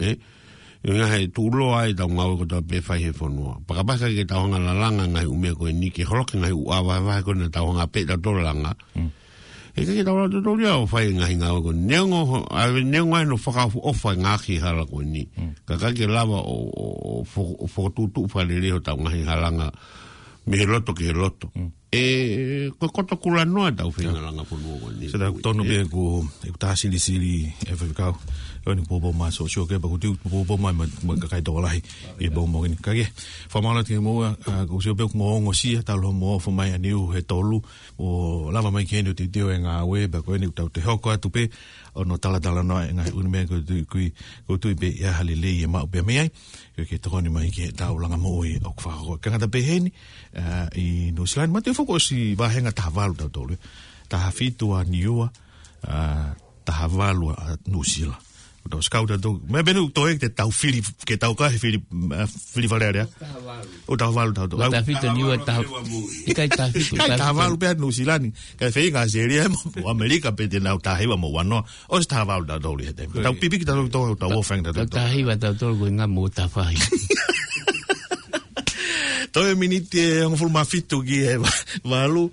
S4: Yo nga he tūlo ai tau ngau ko tau pe whai he whanua. Pakapaka ke tau hanga lalanga ngai umea koe ni ke horoki ngai uawa wai koe na tau hanga pe tau tōra langa. E ke tau rata tōri au whai ngai ngau koe. Neongo ai no whakawhu ofa ngāki hala koe ni. Ka kake lawa o whakatūtu whalere ho tau ngai halanga me he loto ke he loto. Koe koto kura noa tau whenga langa whanua koe ni.
S2: Sada tono bea ku tā sili e whawikau. Ni popo ma so ke ba ku tu popo ma ka kai to lai e bo mo ni ka ke fa mala te mo ko se be mo ngo si ta lo mo fo mai ani he tolu o lava mai ke ni te teo nga we ba ko ni ta te hoko atu pe o no tala no nga un me ko tu be ya halile e ma be mai ke to ni mai ke ta ulanga mo e o fa ko ka ta be heni i no slan ma te fo ko si ba henga ta valu ta tolu ta hafitu a niua ta havalu no sila do skauta do me benu to ek te tau fili ke tau ka fili valera o tau valu tau do
S5: ta fito ni o tau e kai ta fito
S2: ta valu pe no silani ka fe nga seria mo america pe te na ta hiwa mo wano o sta valu da do le te tau pipi ta do ta wo fang da
S5: ta hiwa ta do go nga mo ta fai
S2: to e minite on forma fito ki e valu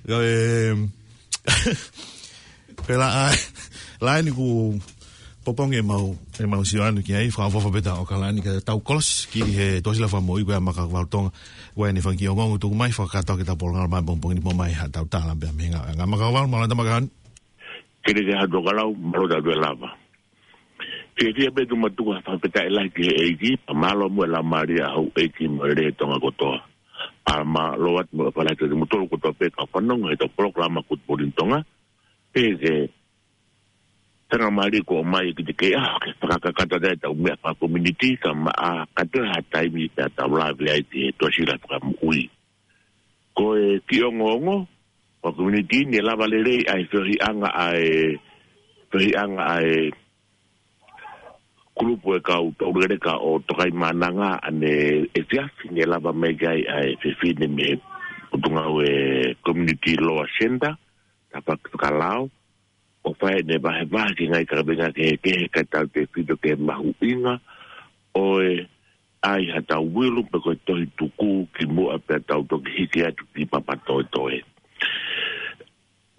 S2: pela la ni ku popong e mau si anu ki ai fra fo beta o kalani ka tau kolos ki he tosila fa mo igua maka valtong wa ni fangi o mo tu mai fa ka ta pol ngal mai pompong ni mai ha tau ta la be menga nga maka val mala ta maka
S3: kiri de ha do galau malo da do lava ke ti be du matu fa beta ela ki e ki malo mo la maria ho e ki mo re tonga ko to ama lo wat mo fa la te mo to ko to pe ka fa no ngai to programa ku polintonga pe tanga mari ko mai ki ke ke whakakata dai tau mea wha community ka maa kata hatai mi ta tau live lai te toasira whaka mui. Ko e ki ongo o community ni lava le rei ai whiri anga ai grupo e kau tau rere ka o tokai mananga ane e fiafi ni lava megai ai whiwhine me utunga e community loa senda tapak tukalao o fai ne ba ki ngai ka benga ke ka tau te fido ke mahu inga o ai hata wilu pe ko to tuku ki mo ape tau to ki hiki atu ki papa to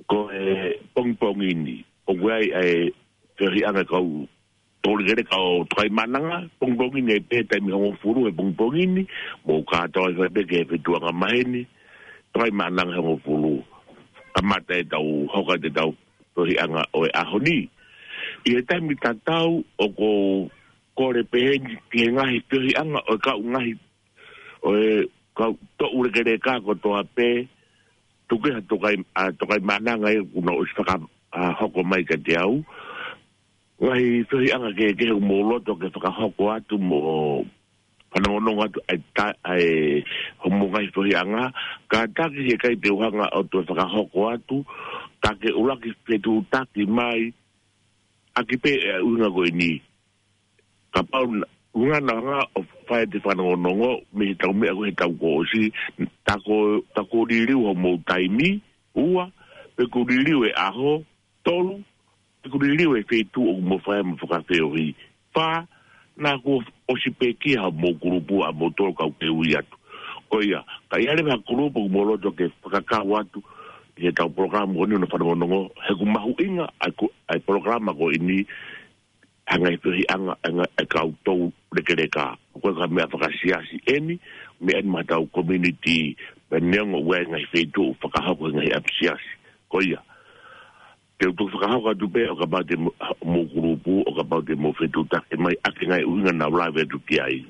S3: ko pongpongini o wai ai feri anga kau tolgere kau trai mananga pongpongini pe tai mi ho furu e pongpongini mo ka to e pe ke pe tuanga maheni trai mananga ho furu amata e tau hoka te tau feri anga o e ahoni i tai mi tatau o ko re pe ki ngahi feri anga o ka ngahi o ka to uregere ka ko to ape tuke tokai mananga e kuno usfaka hoko mai ka te au ngai feri anga ke mo loto ke whaka hoko atu mo panongononga atu ai homo ngai feri anga ka taki he kai te uhanga o to whaka hoko atu ka ke ulaki fetu taki mai akipe unga koe ni ka pauna unga nga o fai te whanongonongo me tau mea koe tau ko osi tako ririu ho mou taimi ua pe ko ririu e aho tolu pe ko ririu e feitu o mo fai mo whakawheori wha na ko osi pe ki ha mou kurupu a mou tolu kau ke ui atu koia ka iare mea kurupu mo loto ke whakakau atu he tau programa koni no whanongonongo he ku mahu inga ai programa ko ini hanga i anga e kau tau rekereka. Koe ka mea whakasiasi eni, mea ni matau community peneongo ue ngai whetu whakahako ngai apsiasi. Koia. Te utu whakahako atu pe o ka pate mo kurupu, o ka pate mo whetu take mai ake ngai uinga na ulaiwe atu ki ai.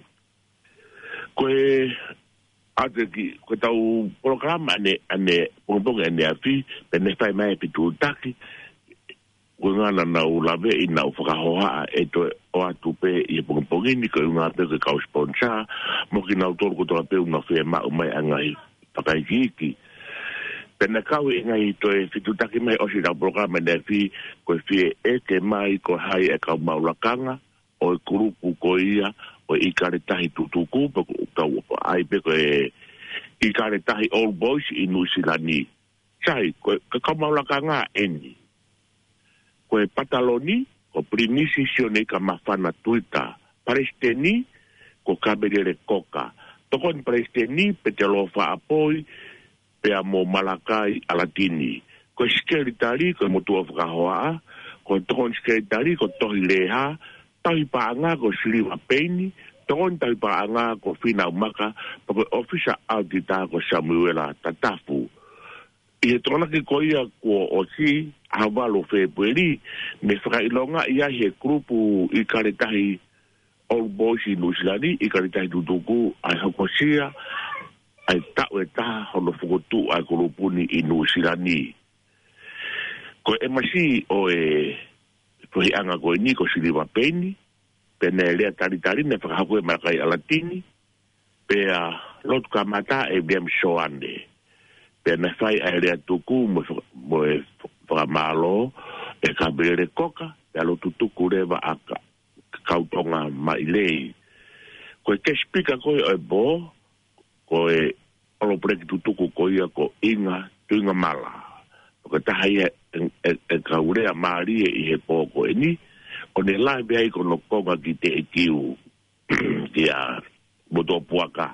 S3: Koe ate ki, koe tau programa ane pongponga ane afi, pene whai mai whetu take, ngana na ulawe I na whakahoa e to o atu pe I pongpongini ko unga pe ke kau sponsor mo ki na utoro ko toa pe unga whea mau mai angai whakaikiki. Pena kau ngai to e whitutaki mai osi na programa ne fi ko fie e ke mai ko hai e kau maulakanga o e kurupu ko ia o I karetahi tutuku pe kau ai pe ko e I karetahi Old Boys I Nusilani. Chai ko kau maulakanga eni. Koe pataloni, ko primisi sione ka mafana tuita. Paresteni, ko kabelere koka. Tokon paresteni, pe te lofa apoi, pe amo malakai alatini. Ko skeritari, ko motua whakahoa, ko tokon skeritari, ko tohi leha, tahi paanga ko siliwa peini, tokon tahi paanga ko fina umaka, pa ko ofisa audita ko Samuela Tatafu. I tona ki koia ko osi hawalo February me whakailonga ia he grupu I karetahi Old Boys I Nusilani I karetahi tutuku ai hokosia ai tau e taha hono whukotu ai kurupuni I Nusilani. Ko e masi o e whahianga koe ni ko siliwa peni pene lea taritari ne whakahako e marakai alatini pea lotu ka mata e biam soande. Pena fai ai rea tuku mo e whakamalo e ka bere koka e alo tutuku rewa a kautonga mai lei. Koe ke spika koe o e bo koe alo preki tutuku koe ko inga tuinga mala. Koe taha ia e ka urea maari I he poko e ni o ne lai bea I kono konga ki te e kiu ki a moto puaka.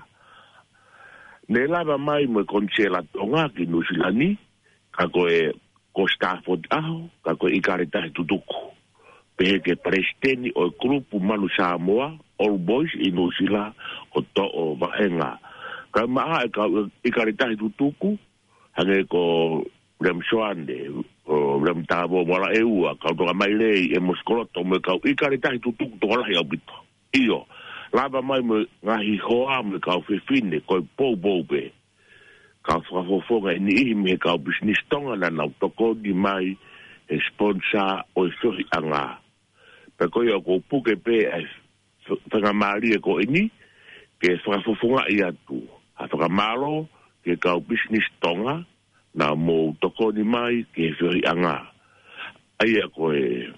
S3: Ne lava mai mo konsela tonga ki Nusilani, ka koe ko Stafford aho, ka koe I karetahi tutuku. Pehe ke presteni o grupu Manu Samoa, Old Boys I Nusila, ko to'o vahenga. Ka maa I karetahi tutuku, hange ko Rem Soande, o Rem Tabo, wala eua, ka utonga mai lei e moskoloto, me ka I karetahi tutuku toka lahi au bito. Iyo. Lava mai mo ngahi hoa me kau whiwhine koe pou-pou-pe. Kau whakafofonga I ni me kau business tonga na nau toko ni mai e sponsor o e whiri anga. Pe koe o ko puke pe e whangamari e ko ini ke whakafofonga I atu. Ha whakamalo ke kau business tonga na mo toko ni mai ke whiri anga. Aia koe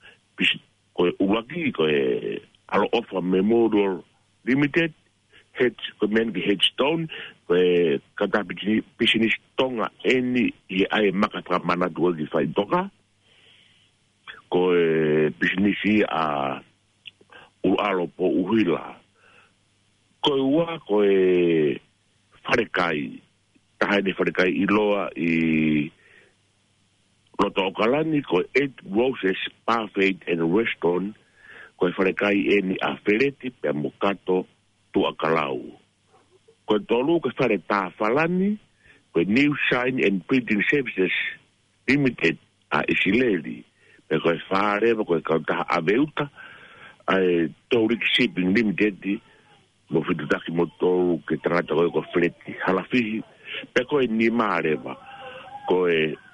S3: uwaki koe Alo offer Memorial Limited, men ki headstone, kata business tonga eni I ai makatra mana dua ki whai toka, ko business a ualo po uhila. Ko ua ko wharekai, 海的 wharekai I loa I Loto Okalani ko 8 Roses Parfait and Restaurant ko wharekai eni a Fereti pe Mokato tu Akalau. Ko tolu ko whare tā whalani ko New Shine and Printing Services Limited a Isileli. Pe ko whare ko kautaha Aveuta ai Torik Shipping Limited mo whitutaki mo tolu ke tangata ko Fereti halafihi. Pe ko ni mareva ko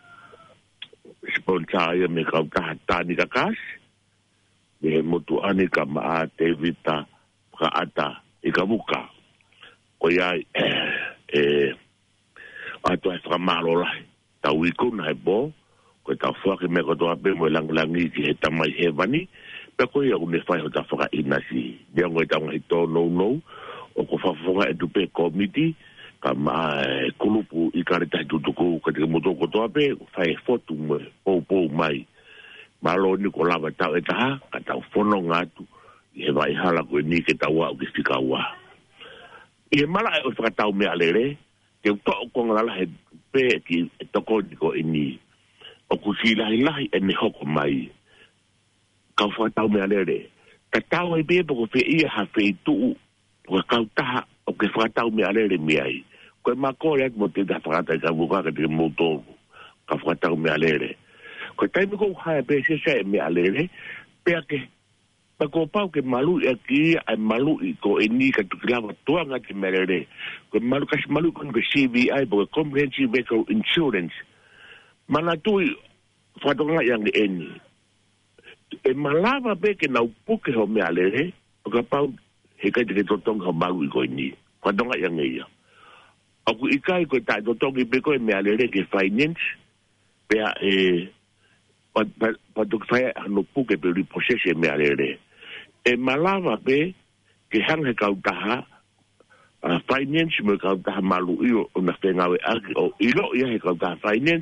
S3: sponsor me kautaha tani kakasi. Me motu anika maa te vita ka ata i ka muka. Ko iai ato e whakamaro lai. Tau iku na he bo, ko tau whaki me kotoa pe mo langlangi ki he tamai he wani, pe ko ia une whai ho ta whaka inasi. Nia ngoi tau ngahi tō nou, o ko whawhonga e tupe komiti, ka maa kulupu i karitahi tutuku, ka te moto kotoa pe, whai fotu me, pou mai. Malo ni ko lava tau e taha, ka tau whono ngātu, i he vai hala koe ni ke tau au ki whika ua. I he mala e o whakatau mea lere, ke utoa ko ngala he pe ki e toko ni ko ini. O kusi lahi e ne hoko mai. Ka whakatau mea lere. Ka tau e pe poko whi ia ha whi tuu, ko kau taha o ke whakatau mea lere miai. Koe makore at mo te ta whakata i ka wukaka te motoru, ka whakatau mea lere. Ko taimi ko hae pe se me alere pe ke pa ko pau ke malu e ki ai malu I ko eni ka tukilava tuanga te merere ko malu ka malu ko CVI bo comprehensive vehicle insurance mana tu fatonga yang eni e malava pe ke na upuke ho me alere o ka pau he ka te totonga malu ko eni fatonga yang ia aku ikai ko ta totonga pe ko me alere ke finance pe pa tuk whaia no puke pe riposese me arere. E malava pe ke hanga kautaha finance me kautaha malu io o na whengawe aki o ilo ia he kautaha finance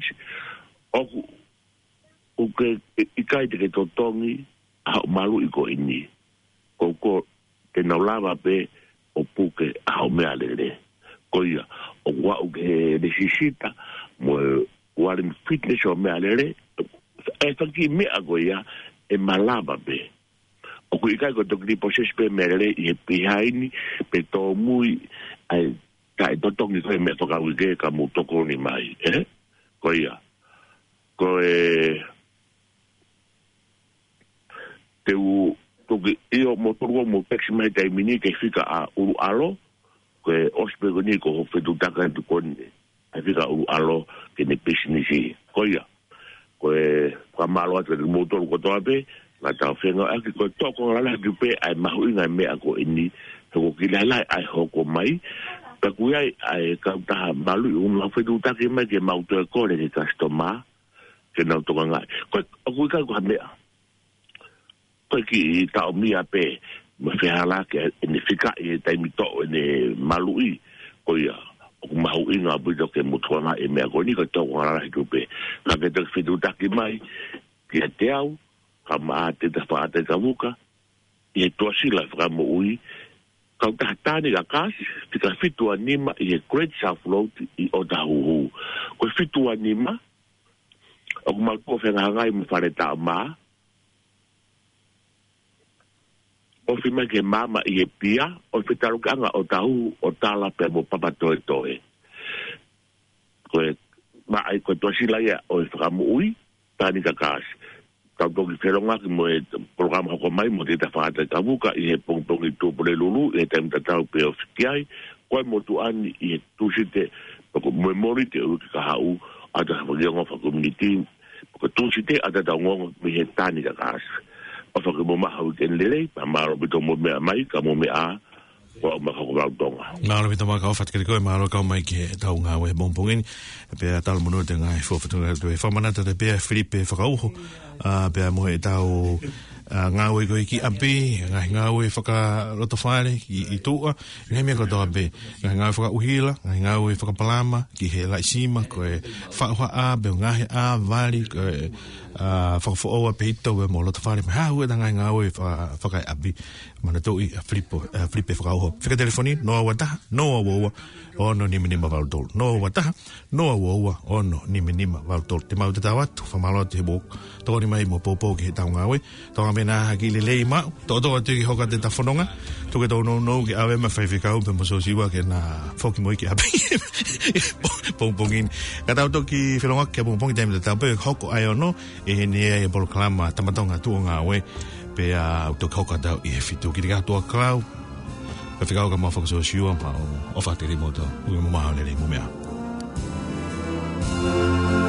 S3: o ke ikai te ke totongi a malu I ko ini. Ko te naulava pe o puke a o me arere. Ko ia o wau ke nesisita mo waring fitness o me arere e whaki mea koe ia e malava pe. O kui kai ko toki poses pe merere I he pihaini pe tō mui ai ka e totongi koe mea whakawike ka mu toko ni mai. Ko ia. Ko te u toki io motorua mo peksi mai tai mini ke whika a uru alo ko e ospego ni ko whetutaka tu kone a whika uru alo ke ne pisinisi. Ko ia. Ko e whamalo atu e motoru ko toa pe, nga tau whenga aki ko toko ngala ki pe ai mahu inga mea ko ini, he ko ki lai ai hoko mai, ka kui ai kautaha malu I unga whetu taki mai ke mautu e kore ke kastoma, ke nau toka ngai. Ko kui kai ko ha mea. Ko ki tau mia pe, ma whehala ke ene whika I taimi to ene malu I, ko ia. O mahu inga buito ke mutuanga e mea ko ni ko toko ngala ki pe. Ka ke te whetu taki mai, ki a te au, ka maa te ta whaata ka muka, I he tua sila whakamo ui, ka utahatani ka kasi, ti ka whitua nima I he Great South Road I o tahuhu. Ko whitua nima, o kumalpo whengahangai mo whare ta maa, o whima ke mama I he pia, o whitarukanga o tahu o tala pe mo papatoe toe. Ko e maai ko tua sila ia o e whakamo ui, tani ka kasi. Tau toki wheronga ki mo e programa hoko mai mo te ta whaata ka wuka I he pongtongi tūpore lulu, I he taim tatau pe o whikiai, koe mo tu ani I he tūsite, pako memori te uki ka hau, ata hawagionga wha community, pako tūsite, ata tau ngongo mi he tani ka kasi. O whake mo maha wiken lele, pa maro bito mo mea mai, ka mo mea, ko o maka ko tonga.
S2: Maro bito maka o whatkari koe, maro kau mai ki he tau ngā we mongpongini, pia talo mono te ngai whawhatunga tue whamanata te pia Filipe whakauho, pia mo he tau ngā we koe ki api, ngā we whakaroto whaere I tua, he mea koe tau api, ngā we whakauhila, ngā we whakapalama, ki he laisima, koe whauha a, pia ngā he a, vali, koe whakafo peito e mo loto whare ha ua tanga ngā oe whakai abi mana tau I flipe whakauho whika telefoni noa wataha noa waua ono ni minima valtol noa wataha noa waua ono ni minima valtol te mau te tawatu whamalo te bok tōri mai mo popo ki he tau ngā oe tonga mena haki le lei mau tō atu ki hoka te tawhanonga tuke tau no ki awe ma whaiwhikau pe mo so siwa ke na whoki moi ki api pongpongin ka tau toki whelonga ke pongpongi taimi te tau pe hoko ai ono e ni e bolo kalama tamatonga tuo ngā oe pe a to hoka tau I he fitu ki tika tua klau pe whikau ka mawhaka so siwa ma o whakateri moto ui mo maha nere mo mea